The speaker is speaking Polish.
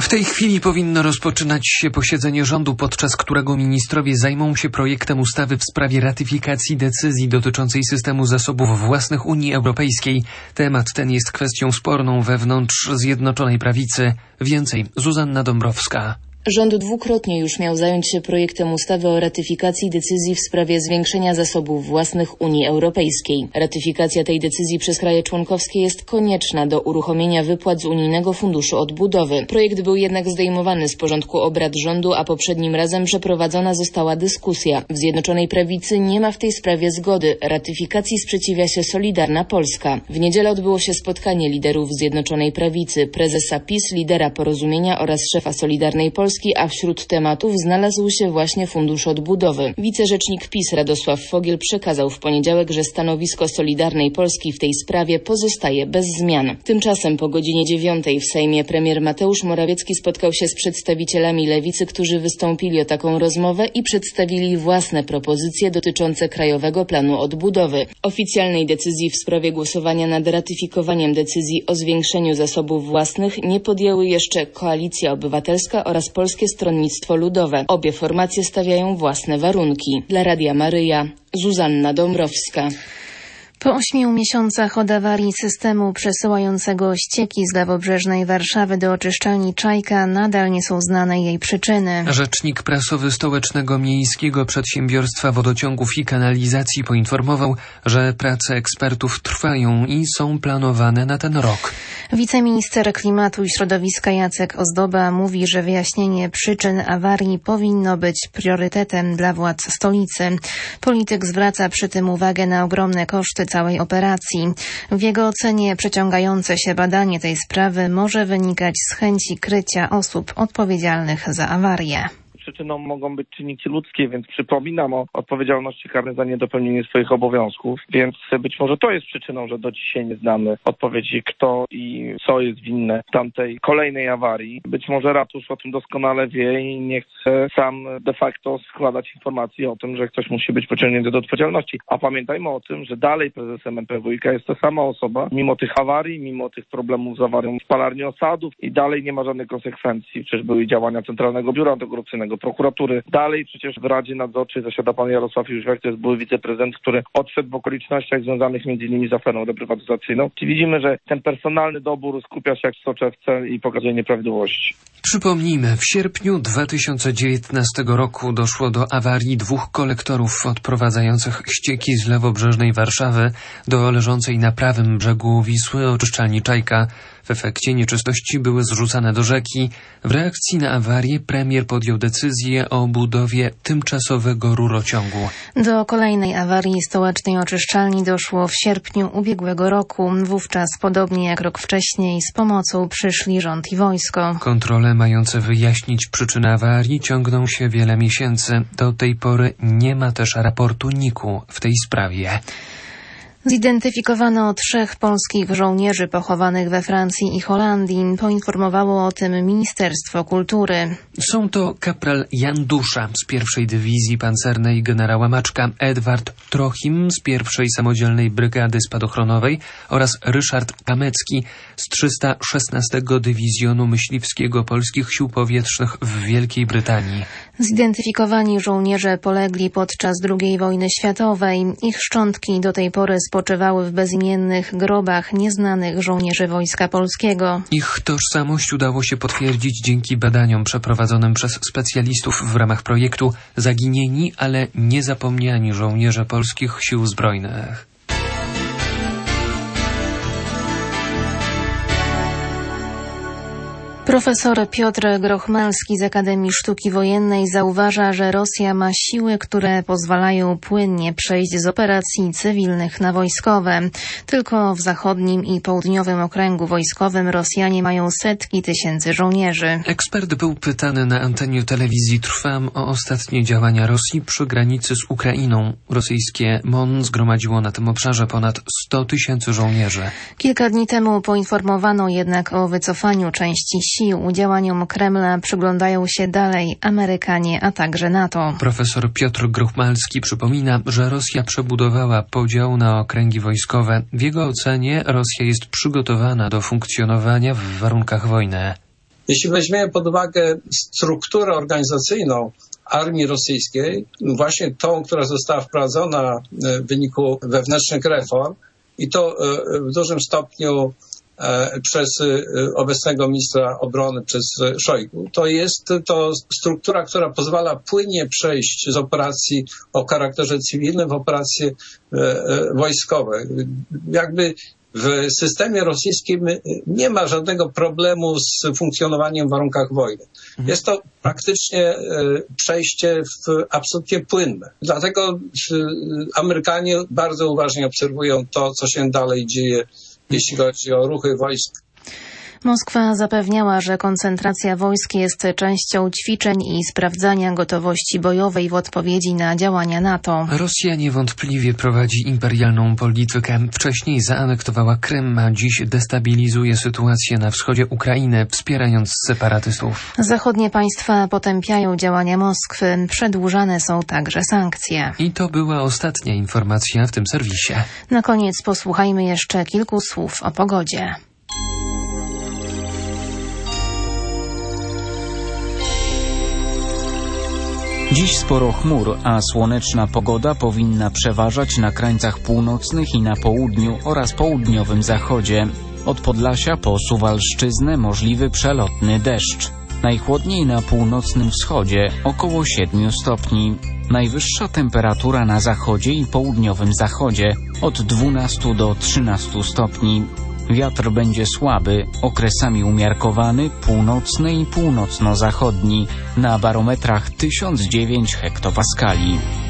W tej chwili powinno rozpoczynać się posiedzenie rządu, podczas którego ministrowie zajmą się projektem ustawy w sprawie ratyfikacji decyzji dotyczącej systemu zasobów własnych Unii Europejskiej. Temat ten jest kwestią sporną wewnątrz Zjednoczonej Prawicy. Więcej Zuzanna Dąbrowska. Rząd dwukrotnie już miał zająć się projektem ustawy o ratyfikacji decyzji w sprawie zwiększenia zasobów własnych Unii Europejskiej. Ratyfikacja tej decyzji przez kraje członkowskie jest konieczna do uruchomienia wypłat z Unijnego Funduszu Odbudowy. Projekt był jednak zdejmowany z porządku obrad rządu, a poprzednim razem przeprowadzona została dyskusja. W Zjednoczonej Prawicy nie ma w tej sprawie zgody. Ratyfikacji sprzeciwia się Solidarna Polska. W niedzielę odbyło się spotkanie liderów Zjednoczonej Prawicy, prezesa PiS, lidera Porozumienia oraz szefa Solidarnej Polski, a wśród tematów znalazł się właśnie Fundusz Odbudowy. Wicerzecznik PiS Radosław Fogiel przekazał w poniedziałek, że stanowisko Solidarnej Polski w tej sprawie pozostaje bez zmian. Tymczasem po godzinie 9 w Sejmie premier Mateusz Morawiecki spotkał się z przedstawicielami Lewicy, którzy wystąpili o taką rozmowę i przedstawili własne propozycje dotyczące Krajowego Planu Odbudowy. Oficjalnej decyzji w sprawie głosowania nad ratyfikowaniem decyzji o zwiększeniu zasobów własnych nie podjęły jeszcze Koalicja Obywatelska oraz Polskie Stronnictwo Ludowe. Obie formacje stawiają własne warunki. Dla Radia Maryja, Zuzanna Dąbrowska. Po 8 miesiącach od awarii systemu przesyłającego ścieki z lewobrzeżnej Warszawy do oczyszczalni Czajka nadal nie są znane jej przyczyny. Rzecznik prasowy Stołecznego Miejskiego Przedsiębiorstwa Wodociągów i Kanalizacji poinformował, że prace ekspertów trwają i są planowane na ten rok. Wiceminister Klimatu i Środowiska Jacek Ozdoba mówi, że wyjaśnienie przyczyn awarii powinno być priorytetem dla władz stolicy. Polityk zwraca przy tym uwagę na ogromne koszty całej operacji. W jego ocenie przeciągające się badanie tej sprawy może wynikać z chęci krycia osób odpowiedzialnych za awarię. Przyczyną mogą być czynniki ludzkie, więc przypominam o odpowiedzialności karnej za niedopełnienie swoich obowiązków, więc być może to jest przyczyną, że do dzisiaj nie znamy odpowiedzi, kto i co jest winne tamtej kolejnej awarii. Być może ratusz o tym doskonale wie i nie chce sam de facto składać informacji o tym, że ktoś musi być pociągnięty do odpowiedzialności. A pamiętajmy o tym, że dalej prezesem MPWiK jest ta sama osoba, mimo tych awarii, mimo tych problemów z awarią w spalarni osadów i dalej nie ma żadnych konsekwencji. Przecież były działania Centralnego Biura Antykorupcyjnego, prokuratury. Dalej przecież w Radzie Nadzorczej zasiada pan Jarosław Jóźwiak, to jest były wiceprezydent, który odszedł w okolicznościach związanych m.in. z aferą reprywatyzacyjną. Czyli widzimy, że ten personalny dobór skupia się jak w soczewce i pokazuje nieprawidłowości. Przypomnijmy, w sierpniu 2019 roku doszło do awarii 2 kolektorów odprowadzających ścieki z lewobrzeżnej Warszawy do leżącej na prawym brzegu Wisły oczyszczalni Czajka. W efekcie nieczystości były zrzucane do rzeki. W reakcji na awarię premier podjął decyzję o budowie tymczasowego rurociągu. Do kolejnej awarii stołecznej oczyszczalni doszło w sierpniu ubiegłego roku. Wówczas, podobnie jak rok wcześniej, z pomocą przyszli rząd i wojsko. Kontrole mające wyjaśnić przyczynę awarii ciągną się wiele miesięcy. Do tej pory nie ma też raportu NIK-u w tej sprawie. Zidentyfikowano 3 polskich żołnierzy pochowanych we Francji i Holandii. Poinformowało o tym Ministerstwo Kultury. Są to kapral Jan Dusza z 1. Dywizji Pancernej generała Maczka, Edward Trochim z 1. Samodzielnej Brygady Spadochronowej oraz Ryszard Kamecki z 316 Dywizjonu Myśliwskiego Polskich Sił Powietrznych w Wielkiej Brytanii. Zidentyfikowani żołnierze polegli podczas II wojny światowej. Ich szczątki do tej pory spoczywały w bezimiennych grobach nieznanych żołnierzy Wojska Polskiego. Ich tożsamość udało się potwierdzić dzięki badaniom przeprowadzonym przez specjalistów w ramach projektu Zaginieni, ale niezapomniani żołnierze Polskich Sił Zbrojnych. Profesor Piotr Grochmalski z Akademii Sztuki Wojennej zauważa, że Rosja ma siły, które pozwalają płynnie przejść z operacji cywilnych na wojskowe. Tylko w zachodnim i południowym okręgu wojskowym Rosjanie mają setki tysięcy żołnierzy. Ekspert był pytany na antenie telewizji Trwam o ostatnie działania Rosji przy granicy z Ukrainą. Rosyjskie MON zgromadziło na tym obszarze ponad 100 tysięcy żołnierzy. Kilka dni temu poinformowano jednak o wycofaniu części sił. Działaniom Kremla przyglądają się dalej Amerykanie, a także NATO. Profesor Piotr Grochmalski przypomina, że Rosja przebudowała podział na okręgi wojskowe. W jego ocenie Rosja jest przygotowana do funkcjonowania w warunkach wojny. Jeśli weźmiemy pod uwagę strukturę organizacyjną armii rosyjskiej, właśnie tą, która została wprowadzona w wyniku wewnętrznych reform i to w dużym stopniu przez obecnego ministra obrony, przez Szojgu. To jest to struktura, która pozwala płynnie przejść z operacji o charakterze cywilnym w operacje wojskowe. Jakby w systemie rosyjskim nie ma żadnego problemu z funkcjonowaniem w warunkach wojny. Jest to praktycznie przejście absolutnie płynne. Dlatego Amerykanie bardzo uważnie obserwują to, co się dalej dzieje, jeśli chodzi o ruchy wojsk. Moskwa zapewniała, że koncentracja wojsk jest częścią ćwiczeń i sprawdzania gotowości bojowej w odpowiedzi na działania NATO. Rosja niewątpliwie prowadzi imperialną politykę. Wcześniej zaanektowała Krym, a dziś destabilizuje sytuację na wschodzie Ukrainy, wspierając separatystów. Zachodnie państwa potępiają działania Moskwy. Przedłużane są także sankcje. I to była ostatnia informacja w tym serwisie. Na koniec posłuchajmy jeszcze kilku słów o pogodzie. Dziś sporo chmur, a słoneczna pogoda powinna przeważać na krańcach północnych i na południu oraz południowym zachodzie. Od Podlasia po Suwalszczyznę możliwy przelotny deszcz. Najchłodniej na północnym wschodzie, około 7 stopni. Najwyższa temperatura na zachodzie i południowym zachodzie, od 12 do 13 stopni. Wiatr będzie słaby, okresami umiarkowany, północny i północno-zachodni, na barometrach 1009 hektopaskali.